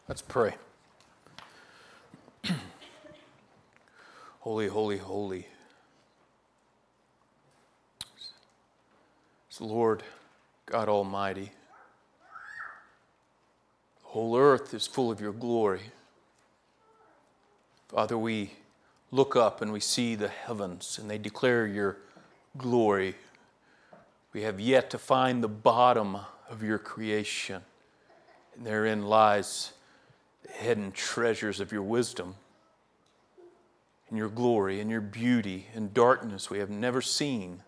Let's pray. Holy, holy, holy. It's the Lord God Almighty. The whole earth is full of your glory. Father, we look up and we see the heavens and they declare your glory. We have yet to find the bottom of your creation, and therein lies the hidden treasures of your wisdom and your glory and your beauty and darkness we have never seen.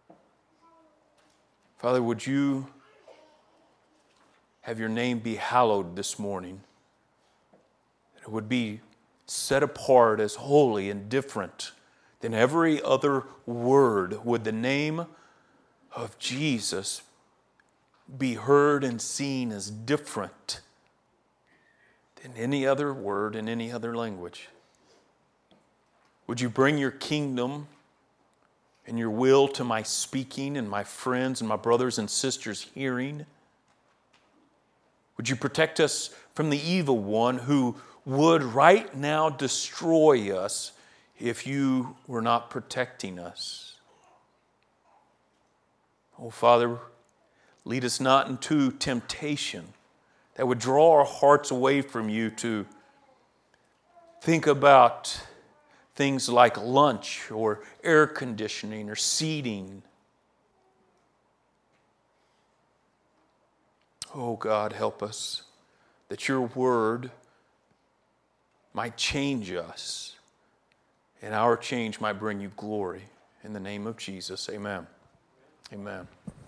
Father, would you have your name be hallowed this morning? That it would be set apart as holy and different than every other word. Would the name of Jesus be heard and seen as different than any other word in any other language? Would you bring your kingdom and your will to my speaking and my friends and my brothers and sisters' hearing? Would you protect us from the evil one who would right now destroy us if you were not protecting us? Oh, Father, lead us not into temptation that would draw our hearts away from you to think about things like lunch or air conditioning or seating. Oh God, help us that your word might change us and our change might bring you glory. In the name of Jesus, amen. Amen.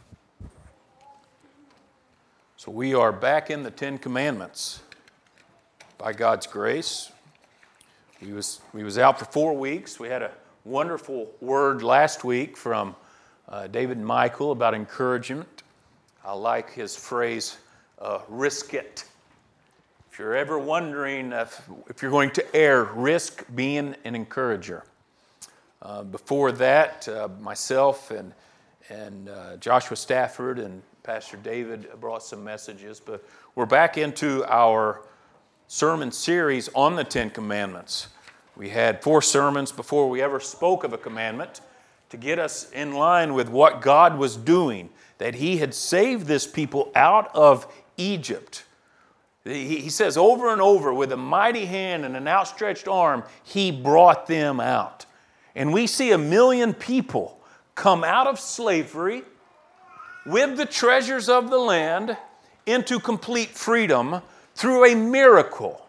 So we are back in the Ten Commandments by God's grace. We was out for 4 weeks. We had a wonderful word last week from David and Michael about encouragement. I like his phrase, risk it. If you're ever wondering if you're going to err, risk being an encourager. Before that, myself and Joshua Stafford and Pastor David brought some messages, but we're back into our sermon series on the Ten Commandments. We had 4 sermons before we ever spoke of a commandment to get us in line with what God was doing, that He had saved this people out of Egypt. He says over and over, with a mighty hand and an outstretched arm, He brought them out. And we see 1 million people come out of slavery with the treasures of the land into complete freedom through a miracle.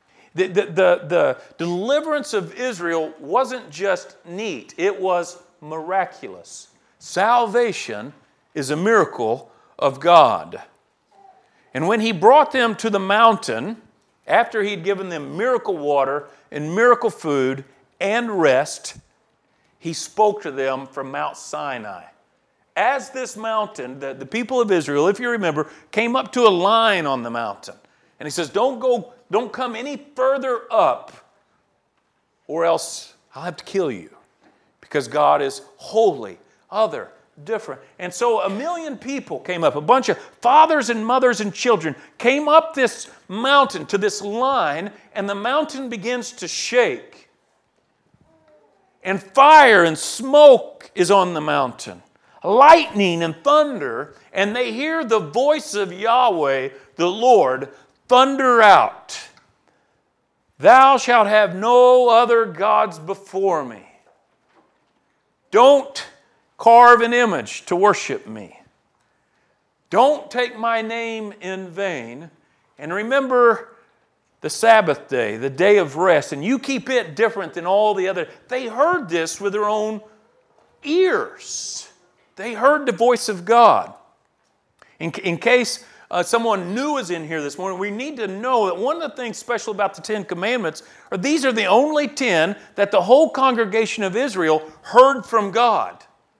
The deliverance of Israel wasn't just neat, it was miraculous. Salvation is a miracle of God. And when He brought them to the mountain, after He'd given them miracle water and miracle food and rest, He spoke to them from Mount Sinai. As this mountain, the people of Israel, if you remember, came up to a line on the mountain. And He says, don't come any further up, or else I'll have to kill you. Because God is holy, other, different. And so 1 million people came up. A bunch of fathers and mothers and children came up this mountain to this line, and the mountain begins to shake. And fire and smoke is on the mountain. Lightning and thunder, and they hear the voice of Yahweh, the Lord, thunder out. Thou shalt have no other gods before me. Don't carve an image to worship me. Don't take my name in vain. And remember the Sabbath day, the day of rest, and you keep it different than all the other. They heard this with their own ears. They heard the voice of God. In case someone new is in here this morning, we need to know that one of the things special about the Ten Commandments are these are the only 10 that the whole congregation of Israel heard from God.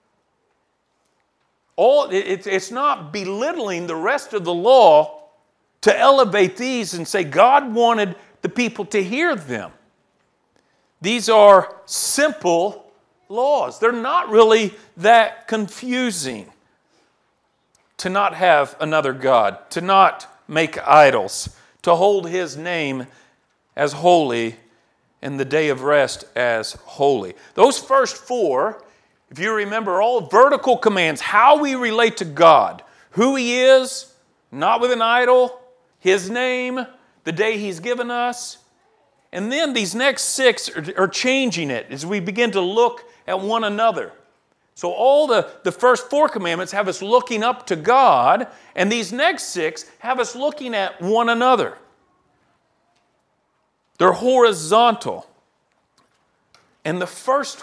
It's not belittling the rest of the law to elevate these and say God wanted the people to hear them. These are simple laws. They're not really that confusing. To not have another God, to not make idols, to hold His name as holy and the day of rest as holy. Those first four, if you remember, all vertical commands, how we relate to God, who He is, not with an idol, His name, the day He's given us. And then these next six are changing it as we begin to look at one another. So all the first four commandments have us looking up to God, and these next six have us looking at one another. They're horizontal. And the first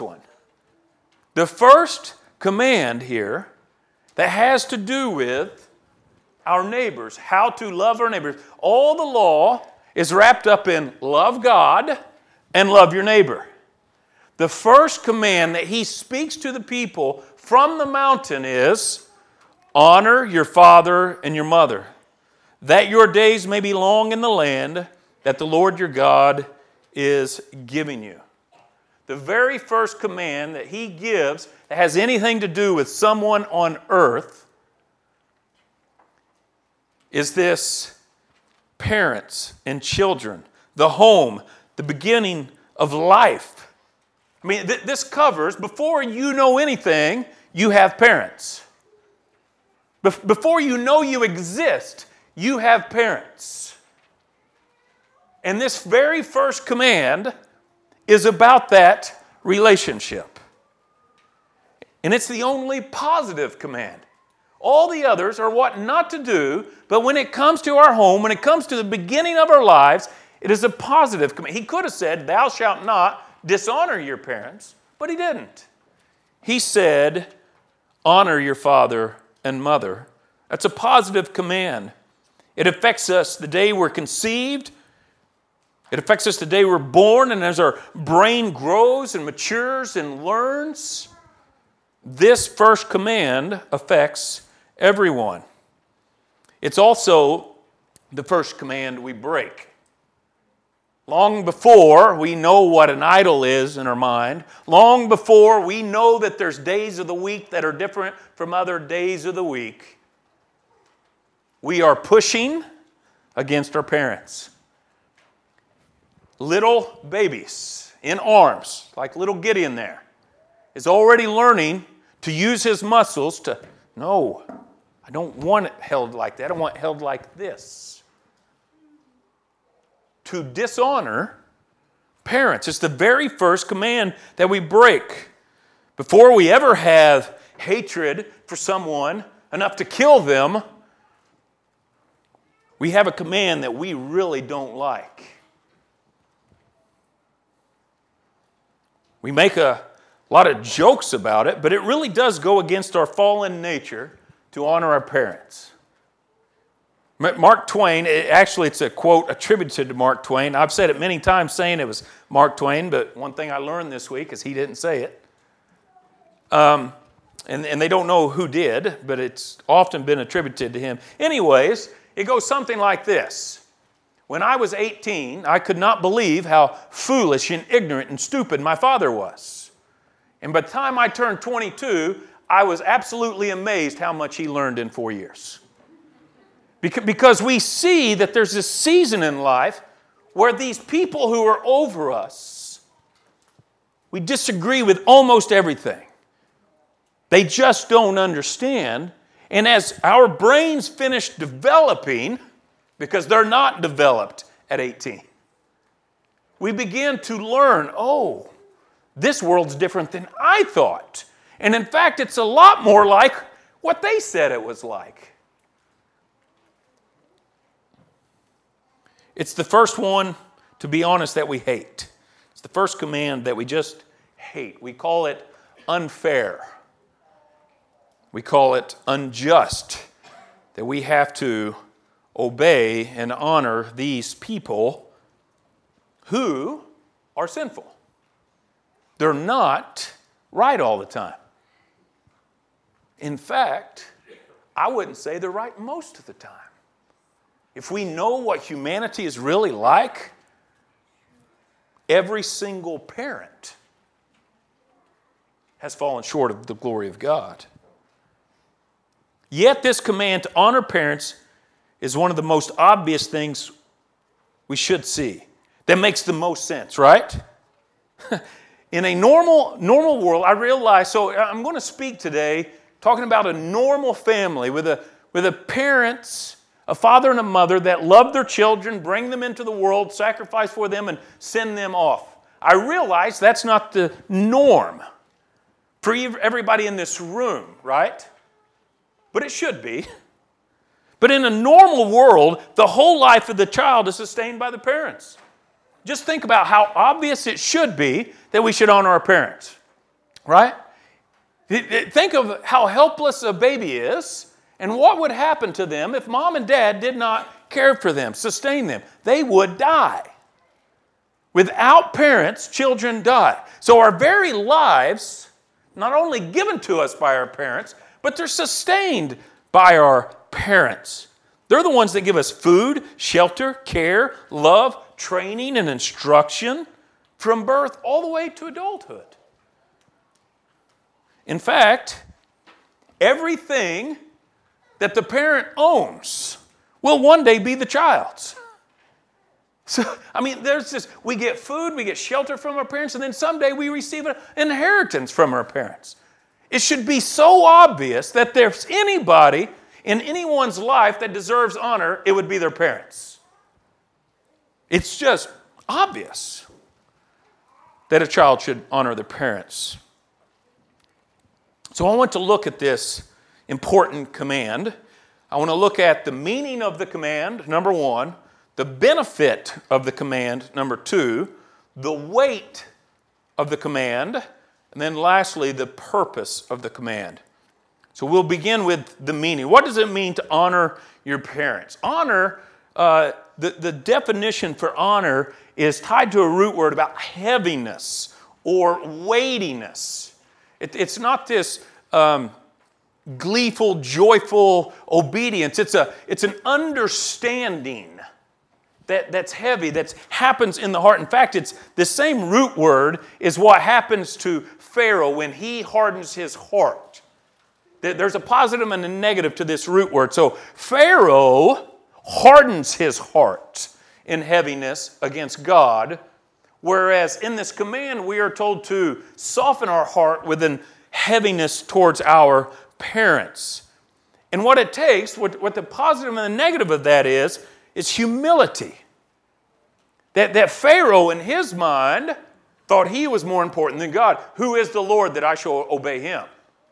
command here that has to do with our neighbors, how to love our neighbors. All the law is wrapped up in love God and love your neighbor. The first command that He speaks to the people from the mountain is, honor your father and your mother, that your days may be long in the land that the Lord your God is giving you. The very first command that He gives that has anything to do with someone on earth is this: parents and children, the home, the beginning of life. I mean, this covers, before you know anything, you have parents. Before you know you exist, you have parents. And this very first command is about that relationship. And it's the only positive command. All the others are what not to do, but when it comes to our home, when it comes to the beginning of our lives, it is a positive command. He could have said, thou shalt not dishonor your parents, but He didn't. He said, honor your father and mother. That's a positive command. It affects us the day we're conceived. It affects us the day we're born, and as our brain grows and matures and learns, this first command affects everyone. It's also the first command we break. Long before we know what an idol is in our mind, long before we know that there's days of the week that are different from other days of the week, we are pushing against our parents. Little babies in arms, like little Gideon there, is already learning to use his muscles to, no, I don't want it held like that. I want it held like this. To dishonor parents. It's the very first command that we break. Before we ever have hatred for someone enough to kill them, we have a command that we really don't like. We make a lot of jokes about it, but it really does go against our fallen nature to honor our parents. Mark Twain, it's a quote attributed to Mark Twain. I've said it many times saying it was Mark Twain, but one thing I learned this week is he didn't say it. And they don't know who did, but it's often been attributed to him. Anyways, it goes something like this. When I was 18, I could not believe how foolish and ignorant and stupid my father was. And by the time I turned 22, I was absolutely amazed how much he learned in 4 years. Because we see that there's this season in life where these people who are over us, we disagree with almost everything. They just don't understand. And as our brains finish developing, because they're not developed at 18, we begin to learn, oh, this world's different than I thought. And in fact, it's a lot more like what they said it was like. It's the first one, to be honest, that we hate. It's the first command that we just hate. We call it unfair. We call it unjust, that we have to obey and honor these people who are sinful. They're not right all the time. In fact, I wouldn't say they're right most of the time. If we know what humanity is really like, every single parent has fallen short of the glory of God. Yet this command to honor parents is one of the most obvious things we should see that makes the most sense, right? In a normal world, I realize, so I'm going to speak today talking about a normal family with a parents, a father and a mother that love their children, bring them into the world, sacrifice for them, and send them off. I realize that's not the norm for everybody in this room, right? But it should be. But in a normal world, the whole life of the child is sustained by the parents. Just think about how obvious it should be that we should honor our parents, right? Think of how helpless a baby is and what would happen to them if mom and dad did not care for them, sustain them. They would die. Without parents, children die. So our very lives, not only given to us by our parents, but they're sustained by our parents. They're the ones that give us food, shelter, care, love, training, and instruction from birth all the way to adulthood. In fact, everything that the parent owns will one day be the child's. So, there's this, we get food, we get shelter from our parents, and then someday we receive an inheritance from our parents. It should be so obvious that if there's anybody in anyone's life that deserves honor, it would be their parents. It's just obvious that a child should honor their parents. So I want to look at this important command. I want to look at the meaning of the command, number one, the benefit of the command, number two, the weight of the command, and then lastly, the purpose of the command. So we'll begin with the meaning. What does it mean to honor your parents? Honor, the definition for honor is tied to a root word about heaviness or weightiness. It's not this gleeful, joyful obedience. It's an understanding that's heavy, that happens in the heart. In fact, it's the same root word is what happens to Pharaoh when he hardens his heart. There's a positive and a negative to this root word. So Pharaoh hardens his heart in heaviness against God, whereas in this command we are told to soften our heart with an heaviness towards our parents. And what it takes, what the positive and the negative of that is humility. That Pharaoh in his mind thought he was more important than God. Who is the Lord that I shall obey him?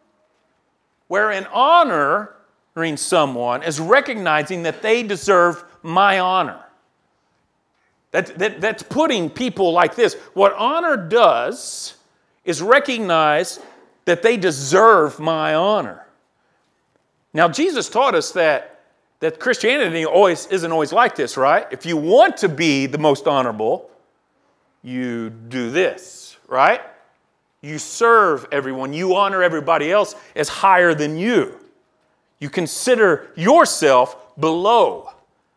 Wherein honoring someone is recognizing that they deserve my honor. That's putting people like this. What honor does is recognize that they deserve my honor. Now, Jesus taught us that Christianity isn't always like this, right? If you want to be the most honorable, you do this, right? You serve everyone. You honor everybody else as higher than you. You consider yourself below.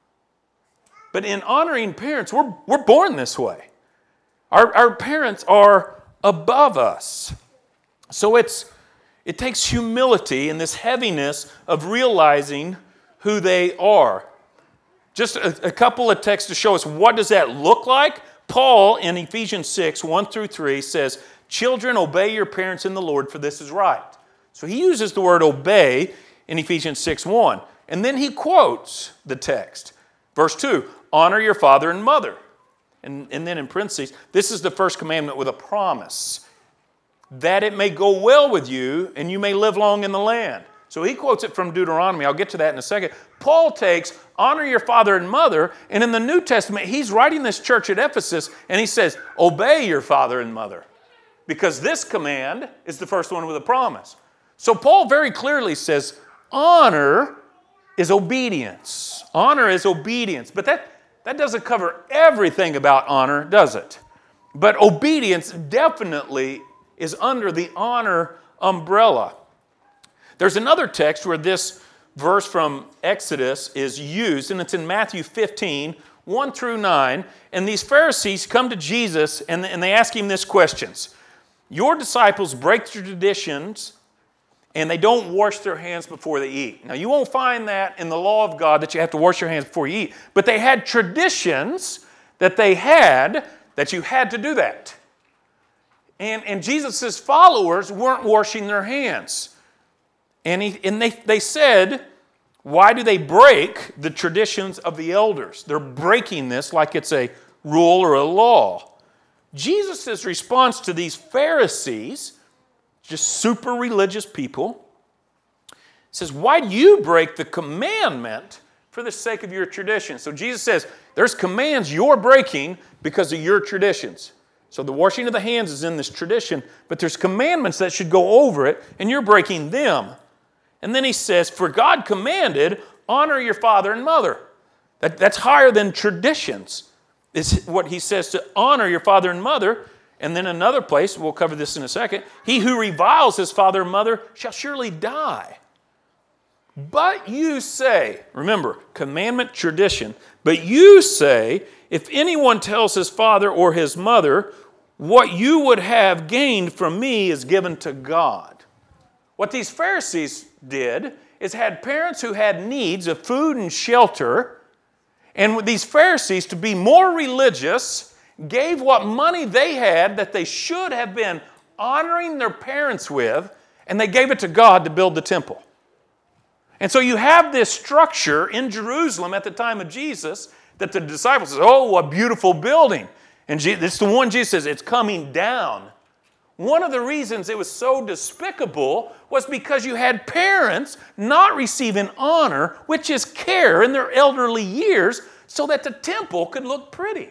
But in honoring parents, we're born this way. Our parents are above us. So it takes humility and this heaviness of realizing who they are. Just a couple of texts to show us what does that look like. Paul in Ephesians 6, 1 through 3 says, "Children, obey your parents in the Lord, for this is right." So he uses the word obey in Ephesians 6, 1. And then he quotes the text. Verse 2, "Honor your father and mother." And then in parentheses, "This is the first commandment with a promise, that it may go well with you and you may live long in the land." So he quotes it from Deuteronomy. I'll get to that in a second. Paul takes honor your father and mother, and in the New Testament, he's writing this church at Ephesus, and he says, obey your father and mother, because this command is the first one with a promise. So Paul very clearly says, honor is obedience. Honor is obedience. But that doesn't cover everything about honor, does it? But obedience definitely is under the honor umbrella. There's another text where this verse from Exodus is used, and it's in Matthew 15, 1 through 9. And these Pharisees come to Jesus, and they ask him this questions. Your disciples break their traditions, and they don't wash their hands before they eat. Now, you won't find that in the law of God that you have to wash your hands before you eat. But they had traditions that they had that you had to do that. And Jesus' followers weren't washing their hands. And they said, why do they break the traditions of the elders? They're breaking this like it's a rule or a law. Jesus' response to these Pharisees, just super religious people, says, why do you break the commandment for the sake of your tradition? So Jesus says, there's commands you're breaking because of your traditions. So the washing of the hands is in this tradition, but there's commandments that should go over it, and you're breaking them. And then he says, for God commanded, honor your father and mother. That's higher than traditions. Is what he says, to honor your father and mother. And then another place, we'll cover this in a second, he who reviles his father and mother shall surely die. But you say, remember, commandment, tradition, but you say, if anyone tells his father or his mother, what you would have gained from me is given to God. What these Pharisees did is had parents who had needs of food and shelter, and with these Pharisees, to be more religious, gave what money they had that they should have been honoring their parents with, and they gave it to God to build the temple. And so you have this structure in Jerusalem at the time of Jesus that the disciples say, oh, what beautiful building. And it's the one Jesus says, it's coming down. One of the reasons it was so despicable was because you had parents not receiving honor, which is care in their elderly years, so that the temple could look pretty.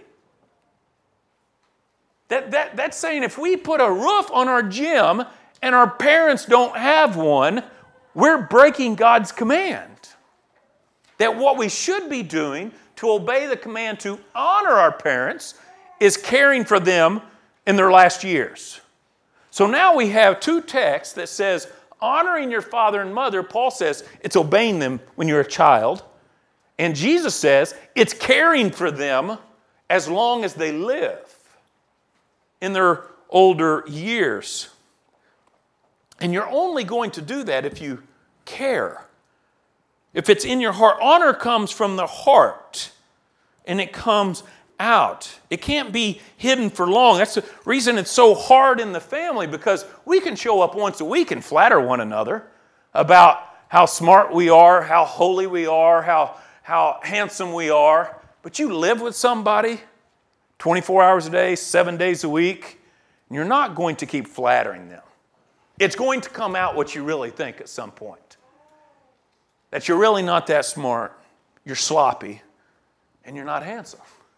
That's saying if we put a roof on our gym and our parents don't have one, we're breaking God's command. That what we should be doing to obey the command to honor our parents is caring for them in their last years. So now we have two texts that says honoring your father and mother. Paul says it's obeying them when you're a child. And Jesus says it's caring for them as long as they live in their older years. And you're only going to do that if you care. If it's in your heart. Honor comes from the heart, and it comes out. It can't be hidden for long. That's the reason it's so hard in the family, because we can show up once a week and flatter one another about how smart we are, how holy we are, how handsome we are. But you live with somebody 24 hours a day, 7 days a week, and you're not going to keep flattering them. It's going to come out what you really think at some point. That you're really not that smart, you're sloppy, and you're not handsome.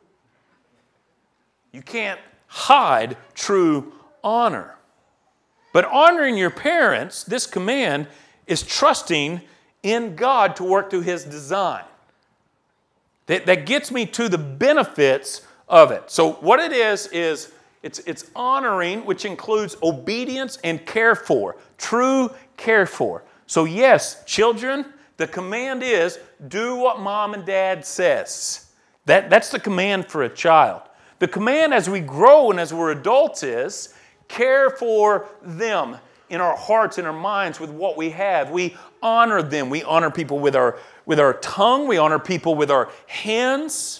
You can't hide true honor. But honoring your parents, this command, is trusting in God to work through His design. That gets me to the benefits of it. So what it is it's honoring, which includes obedience and care for, true care for. So yes, children, the command is do what mom and dad says. That's the command for a child. The command as we grow and as we're adults is care for them in our hearts and our minds with what we have. We honor them. We honor people with our tongue. We honor people with our hands.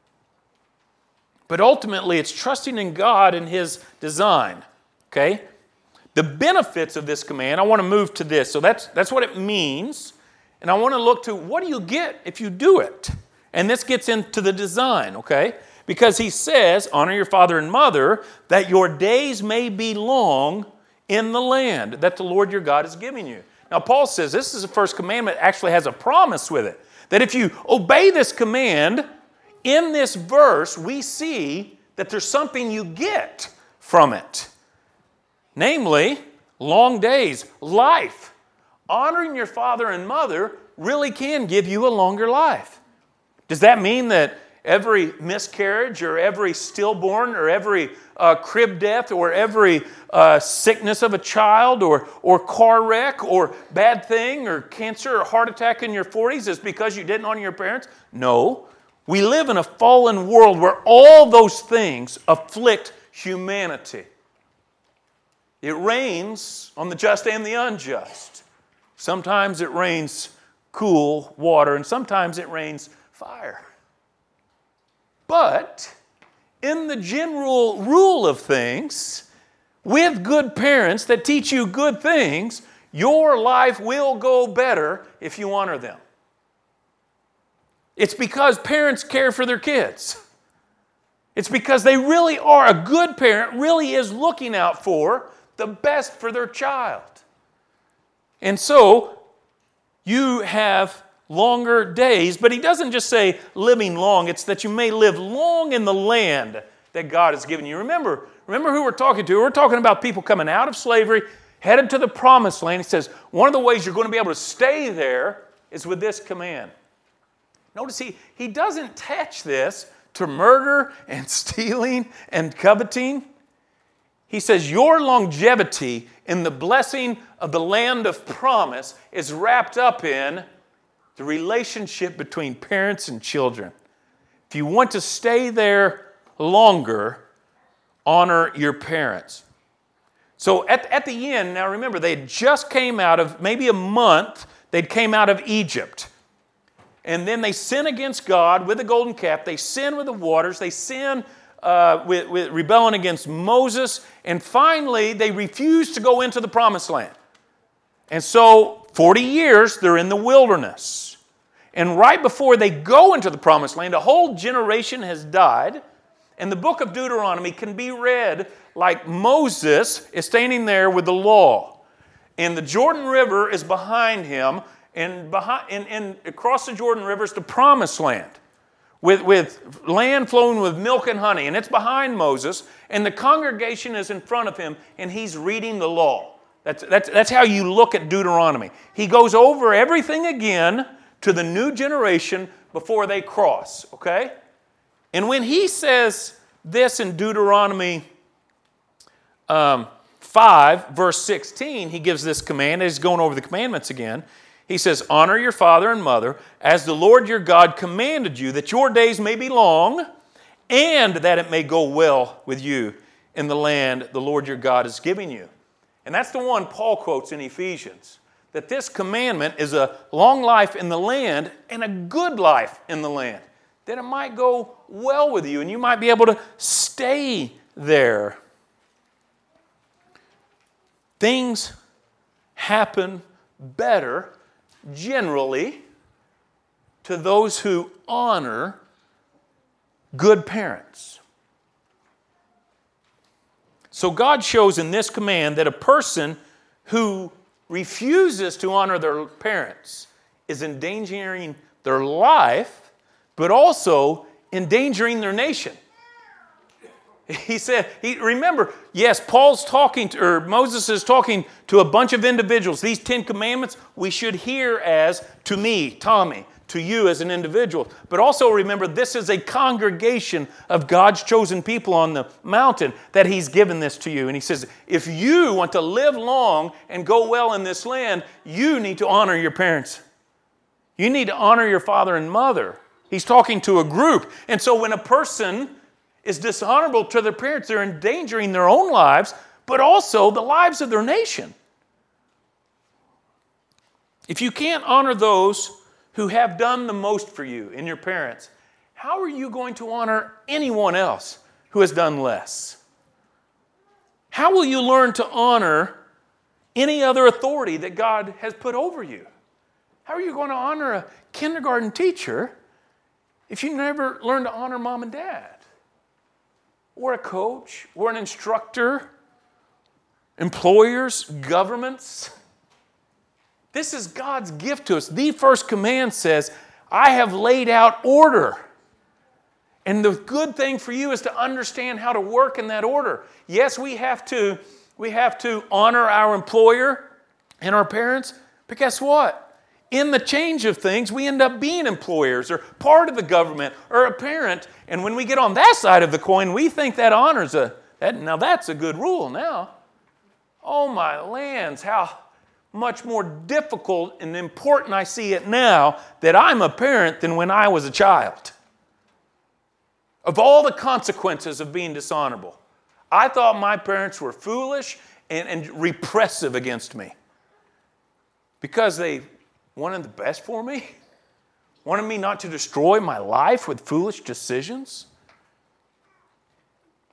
But ultimately, it's trusting in God and His design. Okay? The benefits of this command, I want to move to this. So that's what it means. And I want to look to what do you get if you do it? And this gets into the design, okay? Because He says, honor your father and mother, that your days may be long in the land that the Lord your God is giving you. Now, Paul says this is the first commandment, actually has a promise with it. That if you obey this command, in this verse, we see that there's something you get from it. Namely, long days, life. Honoring your father and mother really can give you a longer life. Does that mean that every miscarriage or every stillborn or every crib death or every sickness of a child or car wreck or bad thing or cancer or heart attack in your 40s is because you didn't honor your parents? No. We live in a fallen world where all those things afflict humanity. It rains on the just and the unjust. Sometimes it rains cool water, and sometimes it rains fire. But in the general rule of things, with good parents that teach you good things, your life will go better if you honor them. It's because parents care for their kids. It's because they really are. A good parent really is looking out for the best for their child. And so, you have longer days, but he doesn't just say living long. It's that you may live long in the land that God has given you. Remember who we're talking to. We're talking about people coming out of slavery, headed to the promised land. He says, one of the ways you're going to be able to stay there is with this command. Notice he doesn't attach this to murder and stealing and coveting. He says your longevity in the blessing of the land of promise is wrapped up in the relationship between parents and children. If you want to stay there longer, honor your parents. So at the end, now remember, they had just came out of, maybe a month, they'd came out of Egypt. And then they sin against God with the golden calf. They sin with the waters. They sin with rebelling against Moses. And finally, they refuse to go into the promised land. And so, 40 years, they're in the wilderness. And right before they go into the promised land, a whole generation has died. And the book of Deuteronomy can be read like Moses is standing there with the law. And the Jordan River is behind him. And across the Jordan River is the promised land with land flowing with milk and honey. And it's behind Moses. And the congregation is in front of him. And he's reading the law. That's how you look at Deuteronomy. He goes over everything again to the new generation before they cross. Okay? And when he says this in Deuteronomy 5, verse 16, he gives this command. He's going over the commandments again. He says, honor your father and mother as the Lord your God commanded you, that your days may be long and that it may go well with you in the land the Lord your God is giving you. And that's the one Paul quotes in Ephesians, that this commandment is a long life in the land and a good life in the land, that it might go well with you and you might be able to stay there. Things happen better generally to those who honor good parents. So God shows in this command that a person who refuses to honor their parents is endangering their life, but also endangering their nation. He said, remember, yes, Moses is talking to a bunch of individuals. These 10 commandments we should hear as to me, Tommy, to you as an individual. But also remember, this is a congregation of God's chosen people on the mountain that he's given this to you. And he says, if you want to live long and go well in this land, you need to honor your parents. You need to honor your father and mother. He's talking to a group. And so when a person is dishonorable to their parents, they're endangering their own lives, but also the lives of their nation. If you can't honor those who have done the most for you in your parents, how are you going to honor anyone else who has done less? How will you learn to honor any other authority that God has put over you? How are you going to honor a kindergarten teacher if you never learn to honor mom and dad? Or a coach, or an instructor, employers, governments. This is God's gift to us. The first command says, I have laid out order. And the good thing for you is to understand how to work in that order. Yes, we have to honor our employer and our parents, but guess what? In the change of things, we end up being employers or part of the government or a parent. And when we get on that side of the coin, we think that honors now that's a good rule now. Oh my lands, how much more difficult and important I see it now that I'm a parent than when I was a child. Of all the consequences of being dishonorable, I thought my parents were foolish and repressive against me because they wanted the best for me, wanted me not to destroy my life with foolish decisions.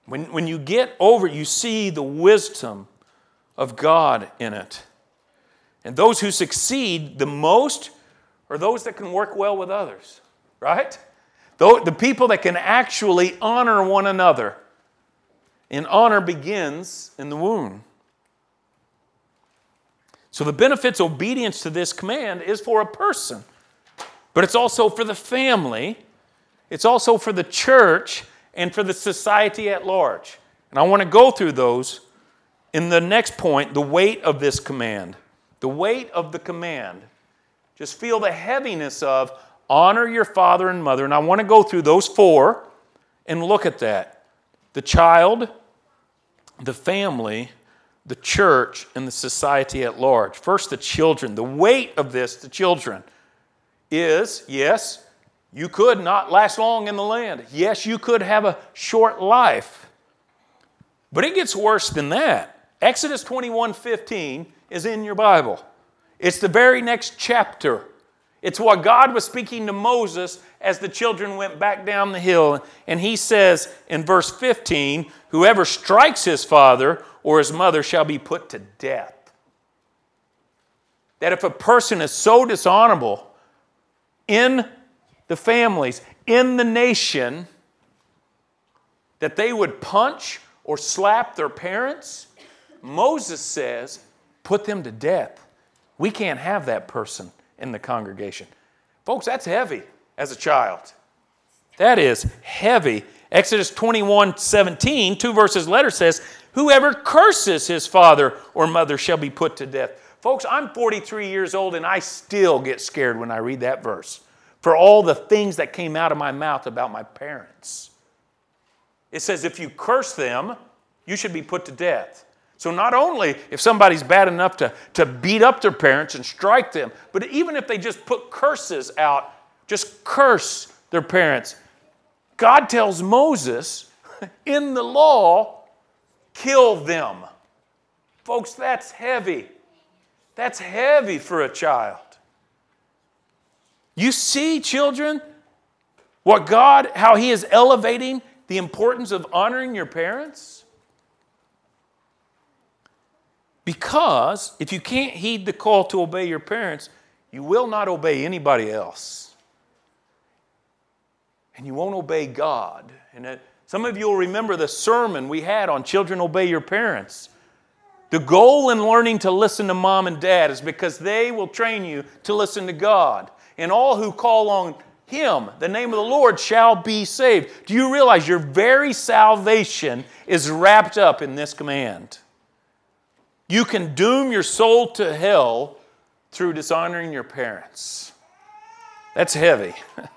When you get over it, you see the wisdom of God in it. And those who succeed the most are those that can work well with others, right? The people that can actually honor one another. And honor begins in the womb. So the benefits of obedience to this command is for a person, but it's also for the family, it's also for the church, and for the society at large. And I want to go through those in the next point, the weight of this command. The weight of the command. Just feel the heaviness of honor your father and mother. And I want to go through those four and look at that. The child, the family, the church, and the society at large. First, the children. The weight of this, the children, is, yes, you could not last long in the land. Yes, you could have a short life. But it gets worse than that. Exodus 21:15 is in your Bible. It's the very next chapter. It's what God was speaking to Moses as the children went back down the hill. And he says in verse 15, whoever strikes his father or his mother shall be put to death. That if a person is so dishonorable in the families, in the nation, that they would punch or slap their parents, Moses says, put them to death. We can't have that person in the congregation. Folks, that's heavy as a child. That is heavy. Exodus 21:17, 2 verses later says, whoever curses his father or mother shall be put to death. Folks, I'm 43 years old and I still get scared when I read that verse for all the things that came out of my mouth about my parents. It says if you curse them, you should be put to death. So not only if somebody's bad enough to beat up their parents and strike them, but even if they just put curses out, just curse their parents. God tells Moses in the law, kill them. Folks, that's heavy. That's heavy for a child. You see, children, how He is elevating the importance of honoring your parents? Because if you can't heed the call to obey your parents, you will not obey anybody else. And you won't obey God. And some of you will remember the sermon we had on children obey your parents. The goal in learning to listen to mom and dad is because they will train you to listen to God. And all who call on Him, the name of the Lord, shall be saved. Do you realize your very salvation is wrapped up in this command? You can doom your soul to hell through dishonoring your parents. That's heavy.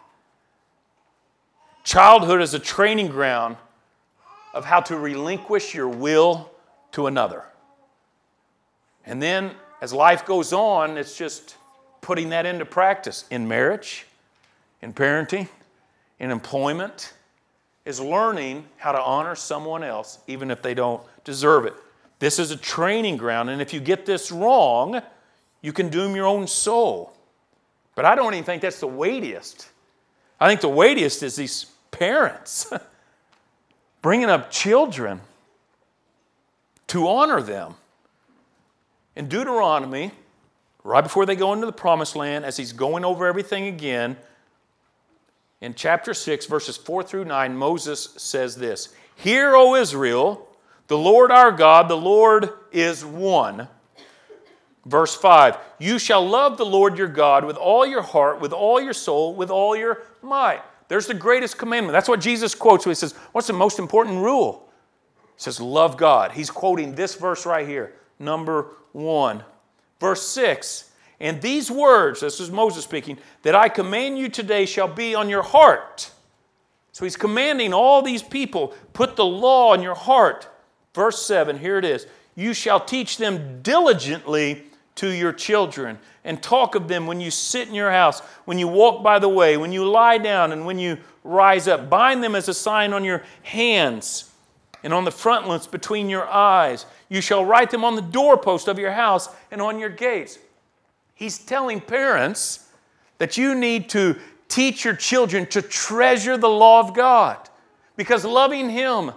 Childhood is a training ground of how to relinquish your will to another. And then as life goes on, it's just putting that into practice in marriage, in parenting, in employment, is learning how to honor someone else even if they don't deserve it. This is a training ground, and if you get this wrong, you can doom your own soul. But I don't even think that's the weightiest. I think the weightiest is these parents bringing up children to honor them. In Deuteronomy, right before they go into the promised land, as he's going over everything again, in chapter 6, verses 4 through 9, Moses says this, "Hear, O Israel, the Lord our God, the Lord is one." Verse 5, "You shall love the Lord your God with all your heart, with all your soul, with all your might." There's the greatest commandment. That's what Jesus quotes when he says, what's the most important rule? He says, love God. He's quoting this verse right here, number 1. Verse 6, "And these words," this is Moses speaking, "that I command you today shall be on your heart." So he's commanding all these people, put the law on your heart. Verse 7, here it is. "You shall teach them diligently to your children, and talk of them when you sit in your house, when you walk by the way, when you lie down, and when you rise up. Bind them as a sign on your hands and on the frontlets between your eyes. You shall write them on the doorpost of your house and on your gates." He's telling parents that you need to teach your children to treasure the law of God, because loving Him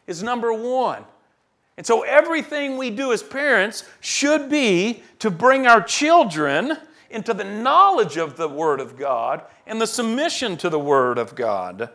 is number one. And so everything we do as parents should be to bring our children into the knowledge of the Word of God and the submission to the Word of God.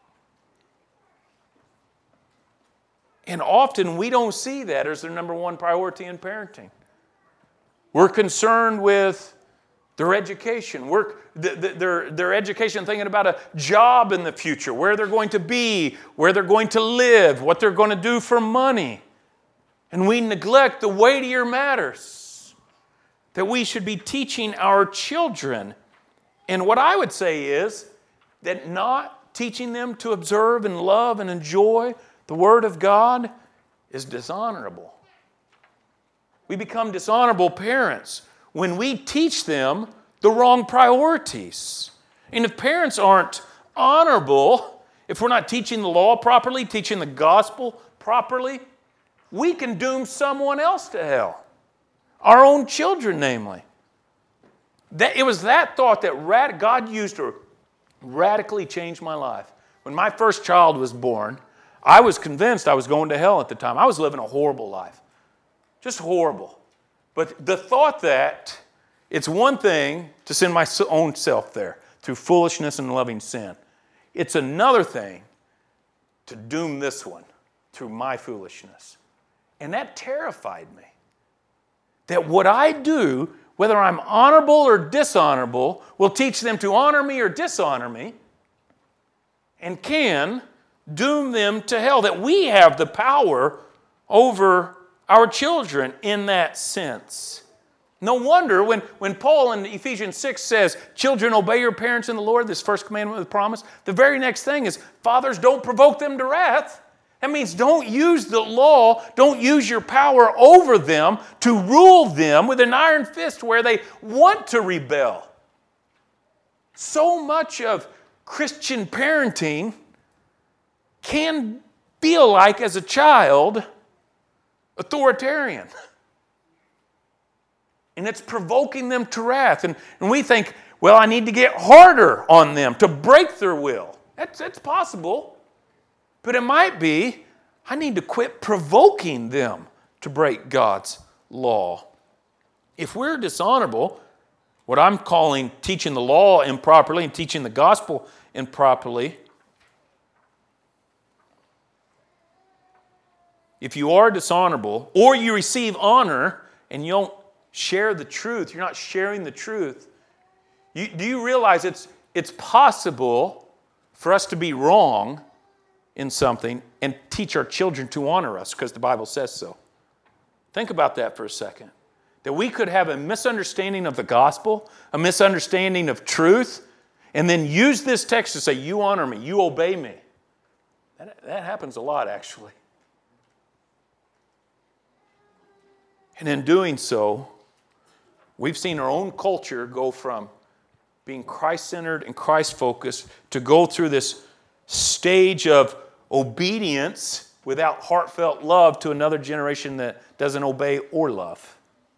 And often we don't see that as their number one priority in parenting. We're concerned with their education, their education, thinking about a job in the future, where they're going to be, where they're going to live, what they're going to do for money. And we neglect the weightier matters that we should be teaching our children. And what I would say is that not teaching them to observe and love and enjoy the Word of God is dishonorable. We become dishonorable parents when we teach them the wrong priorities. And if parents aren't honorable, if we're not teaching the law properly, teaching the gospel properly, we can doom someone else to hell. Our own children, namely. It was that thought that God used to radically change my life. When my first child was born, I was convinced I was going to hell at the time. I was living a horrible life. Just horrible. But the thought that it's one thing to send my own self there through foolishness and loving sin. It's another thing to doom this one through my foolishness. And that terrified me. That what I do, whether I'm honorable or dishonorable, will teach them to honor me or dishonor me, and can doom them to hell. That we have the power over our children in that sense. No wonder when Paul in Ephesians 6 says, children, obey your parents in the Lord, this first commandment with promise, the very next thing is, fathers, don't provoke them to wrath. That means don't use the law, don't use your power over them to rule them with an iron fist where they want to rebel. So much of Christian parenting can feel like, as a child, authoritarian. And it's provoking them to wrath. And we think, well, I need to get harder on them to break their will. That's possible. But it might be, I need to quit provoking them to break God's law. If we're dishonorable, what I'm calling teaching the law improperly and teaching the gospel improperly, if you are dishonorable or you receive honor and you don't share the truth, you're not sharing the truth, do you realize it's possible for us to be wrong in something and teach our children to honor us because the Bible says so? Think about that for a second. That we could have a misunderstanding of the gospel, a misunderstanding of truth, and then use this text to say, you honor me, you obey me. That happens a lot, actually. And in doing so, we've seen our own culture go from being Christ-centered and Christ-focused to go through this stage of obedience without heartfelt love to another generation that doesn't obey or love.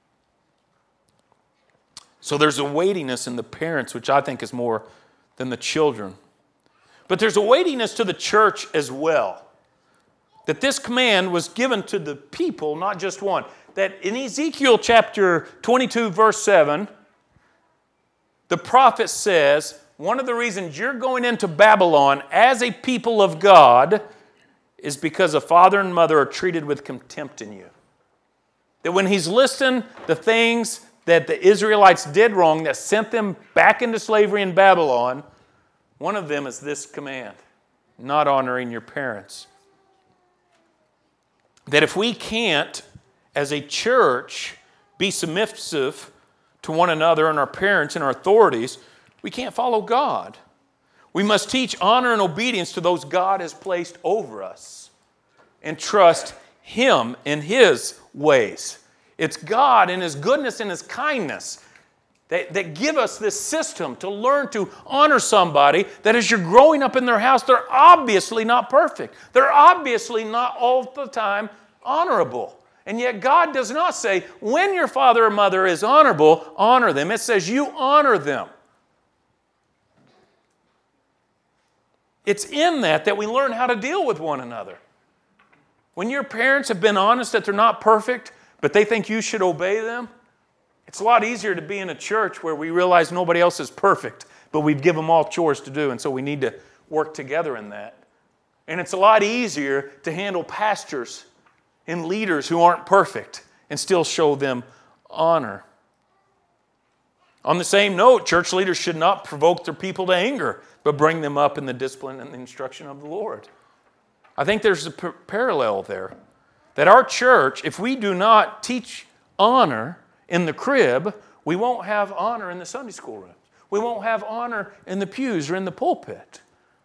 So there's a weightiness in the parents, which I think is more than the children. But there's a weightiness to the church as well. That this command was given to the people, not just one. That in Ezekiel chapter 22, verse 7, the prophet says, one of the reasons you're going into Babylon as a people of God is because a father and mother are treated with contempt in you. That when he's listing the things that the Israelites did wrong that sent them back into slavery in Babylon, one of them is this command, not honoring your parents. That if we can't, as a church, be submissive to one another and our parents and our authorities, we can't follow God. We must teach honor and obedience to those God has placed over us and trust Him in His ways. It's God in His goodness and His kindness that give us this system to learn to honor somebody that as you're growing up in their house, they're obviously not perfect. They're obviously not all the time honorable. And yet God does not say, when your father or mother is honorable, honor them. It says you honor them. It's in that we learn how to deal with one another. When your parents have been honest that they're not perfect, but they think you should obey them, it's a lot easier to be in a church where we realize nobody else is perfect, but we've given them all chores to do, and so we need to work together in that. And it's a lot easier to handle pastors and leaders who aren't perfect and still show them honor. On the same note, church leaders should not provoke their people to anger, but bring them up in the discipline and the instruction of the Lord. I think there's a parallel there. That our church, if we do not teach honor in the crib, we won't have honor in the Sunday school room. We won't have honor in the pews or in the pulpit.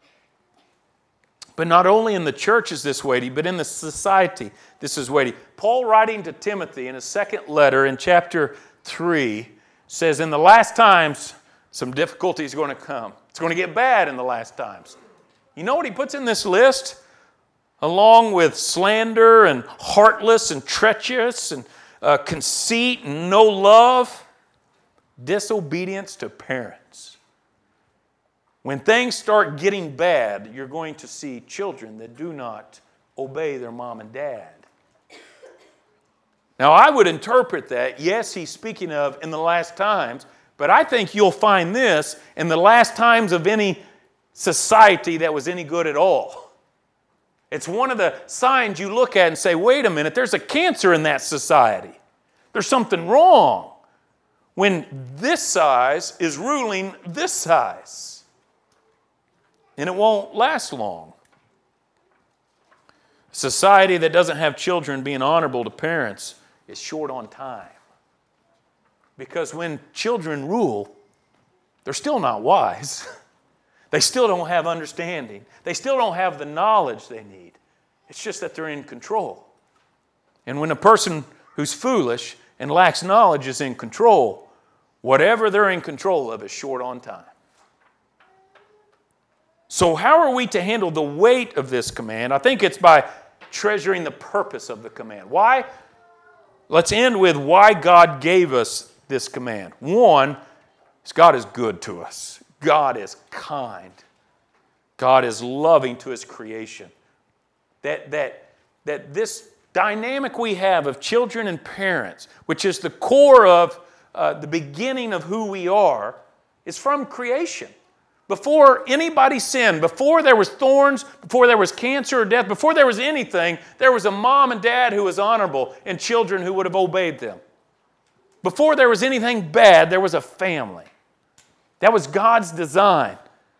But not only in the church is this weighty, but in the society this is weighty. Paul, writing to Timothy in his second letter in chapter 3, says, in the last times, some difficulty is going to come. It's going to get bad in the last times. You know what he puts in this list? Along with slander and heartless and treacherous and conceit and no love, disobedience to parents. When things start getting bad, you're going to see children that do not obey their mom and dad. Now, I would interpret that, yes, he's speaking of in the last times, but I think you'll find this in the last times of any society that was any good at all. It's one of the signs you look at and say, wait a minute, there's a cancer in that society. There's something wrong when this size is ruling this size. And it won't last long. A society that doesn't have children being honorable to parents is short on time. Because when children rule, they're still not wise. They still don't have understanding. They still don't have the knowledge they need. It's just that they're in control. And when a person who's foolish and lacks knowledge is in control, whatever they're in control of is short on time. So how are we to handle the weight of this command? I think it's by treasuring the purpose of the command. Why? Let's end with why God gave us this command. One is God is good to us. God is kind. God is loving to His creation. That this dynamic we have of children and parents, which is the core of the beginning of who we are, is from creation. Before anybody sinned, before there was thorns, before there was cancer or death, before there was anything, there was a mom and dad who was honorable and children who would have obeyed them. Before there was anything bad, there was a family. That was God's design.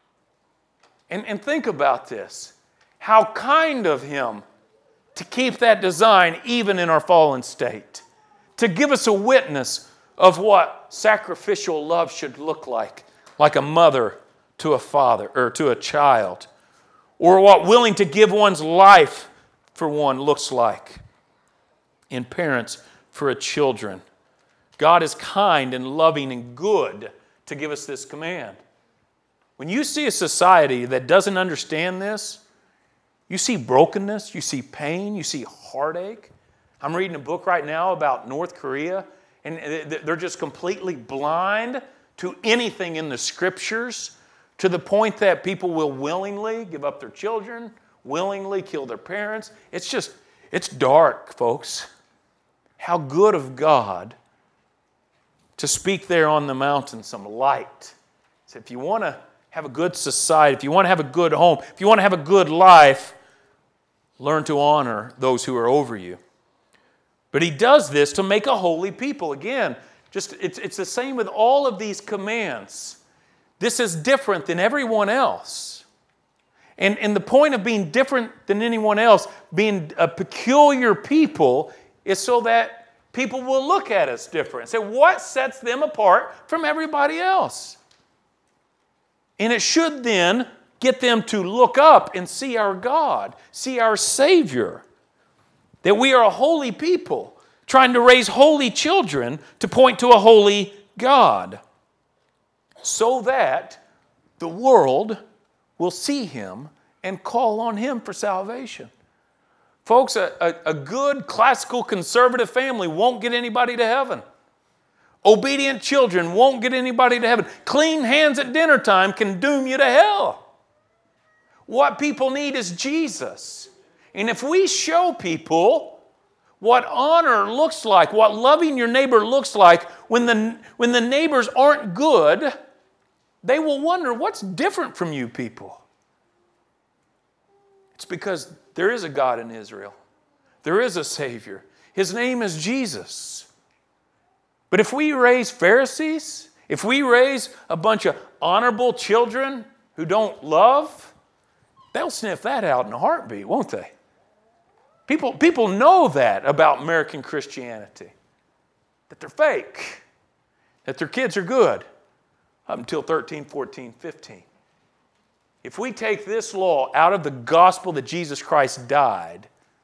And think about this. How kind of Him to keep that design even in our fallen state. To give us a witness of what sacrificial love should look like a mother to a father or to a child, or what willing to give one's life for one looks like in parents for a children. God is kind and loving and good to give us this command. When you see a society that doesn't understand this, you see brokenness, you see pain, you see heartache. I'm reading a book right now about North Korea, and they're just completely blind to anything in the scriptures, to the point that people will willingly give up their children, willingly kill their parents. It's dark, folks. How good of God to speak there on the mountain some light. So if you want to have a good society, if you want to have a good home, if you want to have a good life, learn to honor those who are over you. But He does this to make a holy people. Again, it's the same with all of these commands. This is different than everyone else. And the point of being different than anyone else, being a peculiar people, is so that people will look at us different and say, what sets them apart from everybody else? And it should then get them to look up and see our God, see our Savior. That we are a holy people, trying to raise holy children to point to a holy God. So that the world will see Him and call on Him for salvation. Folks, a good classical conservative family won't get anybody to heaven. Obedient children won't get anybody to heaven. Clean hands at dinner time can doom you to hell. What people need is Jesus. And if we show people what honor looks like, what loving your neighbor looks like, when the neighbors aren't good, they will wonder, what's different from you people? It's because there is a God in Israel. There is a Savior. His name is Jesus. But if we raise Pharisees, if we raise a bunch of honorable children who don't love, they'll sniff that out in a heartbeat, won't they? People know that about American Christianity, that they're fake, that their kids are good up until 13, 14, 15. If we take this law out of the gospel that Jesus Christ died,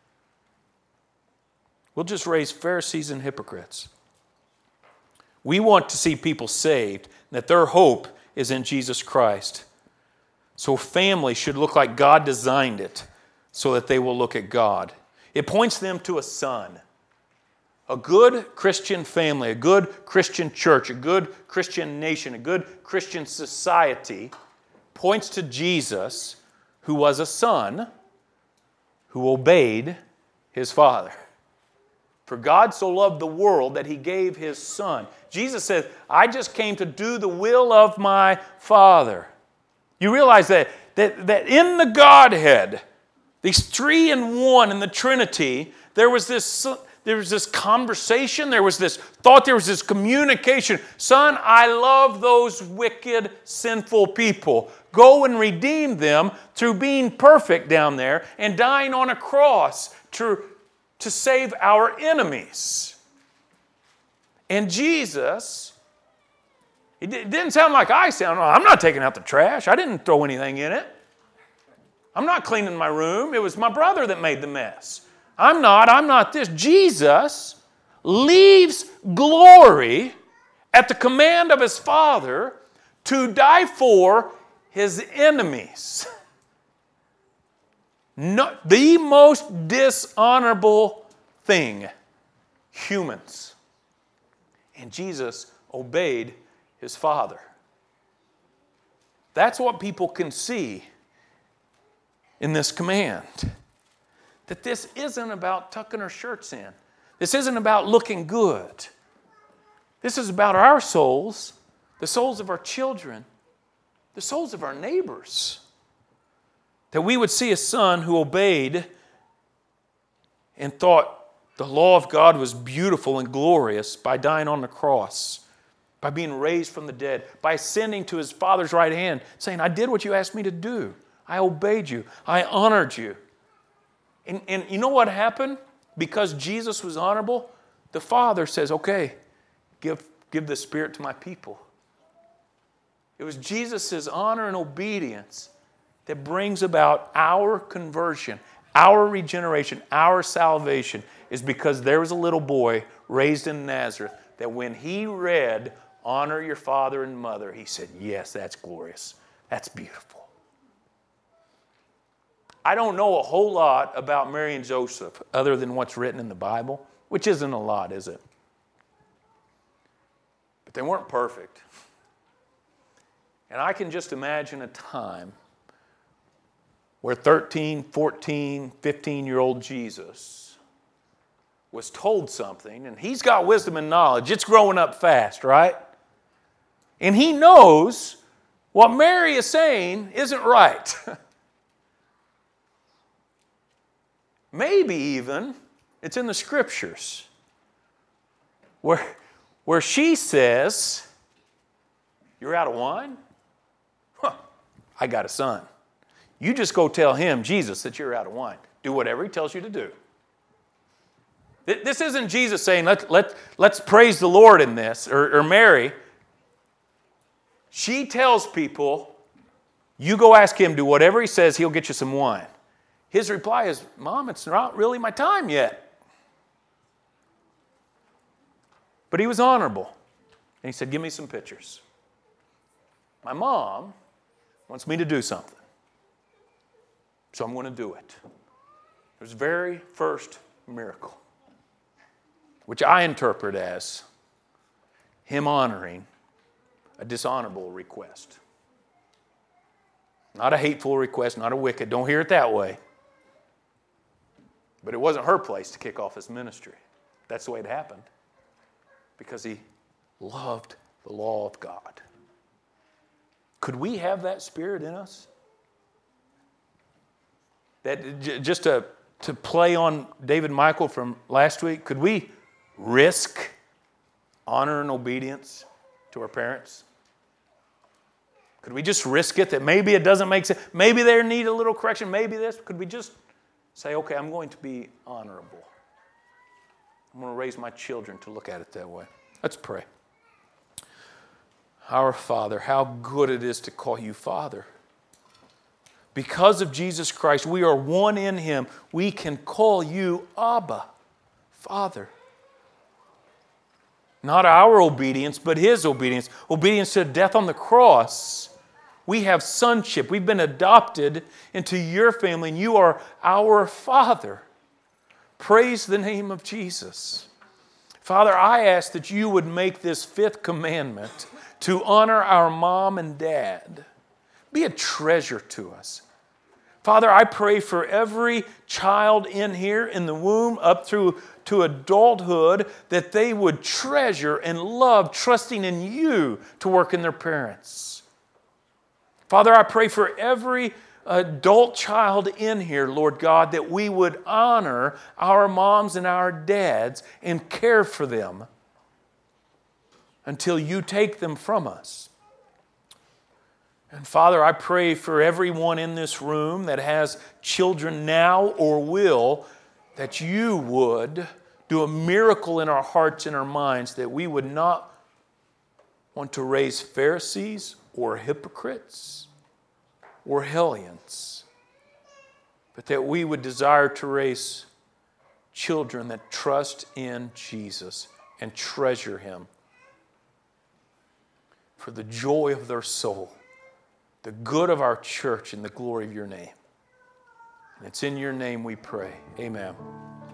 we'll just raise Pharisees and hypocrites. We want to see people saved, that their hope is in Jesus Christ. So family should look like God designed it so that they will look at God. It points them to a son. A good Christian family, a good Christian church, a good Christian nation, a good Christian society points to Jesus, who was a son who obeyed his Father. For God so loved the world that he gave his Son. Jesus said, I just came to do the will of my Father. You realize that in the Godhead, these three in one in the Trinity, there was this conversation, there was this thought, there was this communication. Son, I love those wicked, sinful people. Go and redeem them through being perfect down there and dying on a cross to save our enemies. And Jesus, it didn't sound like I sound. I'm not taking out the trash. I didn't throw anything in it. I'm not cleaning my room. It was my brother that made the mess. I'm not this. Jesus leaves glory at the command of his Father to die for his enemies. No, the most dishonorable thing, humans. And Jesus obeyed his Father. That's what people can see in this command. That this isn't about tucking our shirts in. This isn't about looking good. This is about our souls, the souls of our children, the souls of our neighbors. That we would see a son who obeyed and thought the law of God was beautiful and glorious by dying on the cross, by being raised from the dead, by ascending to his Father's right hand, saying, I did what you asked me to do. I obeyed you. I honored you. And you know what happened? Because Jesus was honorable, the Father says, okay, give the Spirit to my people. It was Jesus' honor and obedience that brings about our conversion, our regeneration, our salvation, is because there was a little boy raised in Nazareth that when he read, honor your father and mother, he said, yes, that's glorious. That's beautiful. I don't know a whole lot about Mary and Joseph other than what's written in the Bible, which isn't a lot, is it? But they weren't perfect. And I can just imagine a time where 13, 14, 15-year-old Jesus was told something, and he's got wisdom and knowledge. It's growing up fast, right? And he knows what Mary is saying isn't right. Maybe even, it's in the Scriptures, where she says, you're out of wine? Huh, I got a son. You just go tell him, Jesus, that you're out of wine. Do whatever he tells you to do. This isn't Jesus saying, let's praise the Lord in this, or Mary. She tells people, you go ask him, do whatever he says, he'll get you some wine. His reply is, Mom, it's not really my time yet. But he was honorable. And he said, give me some pictures. My mom wants me to do something. So I'm going to do it. It was the very first miracle, which I interpret as him honoring a dishonorable request. Not a hateful request, not a wicked. Don't hear it that way. But it wasn't her place to kick off his ministry. That's the way it happened. Because he loved the law of God. Could we have that spirit in us? That just to play on David Michael from last week, could we risk honor and obedience to our parents? Could we just risk it that maybe it doesn't make sense? Maybe they need a little correction. Maybe this. Could we just say, okay, I'm going to be honorable. I'm going to raise my children to look at it that way. Let's pray. Our Father, how good it is to call you Father. Because of Jesus Christ, we are one in Him. We can call you Abba, Father. Not our obedience, but His obedience. Obedience to death on the cross. We have sonship. We've been adopted into your family, and you are our Father. Praise the name of Jesus. Father, I ask that you would make this fifth commandment to honor our mom and dad be a treasure to us. Father, I pray for every child in here, in the womb, up through to adulthood, that they would treasure and love trusting in you to work in their parents. Father, I pray for every adult child in here, Lord God, that we would honor our moms and our dads and care for them until you take them from us. And Father, I pray for everyone in this room that has children now or will, that you would do a miracle in our hearts and our minds, that we would not want to raise Pharisees or hypocrites or hellions, but that we would desire to raise children that trust in Jesus and treasure Him for the joy of their soul, the good of our church, and the glory of your name. And it's in your name we pray. Amen.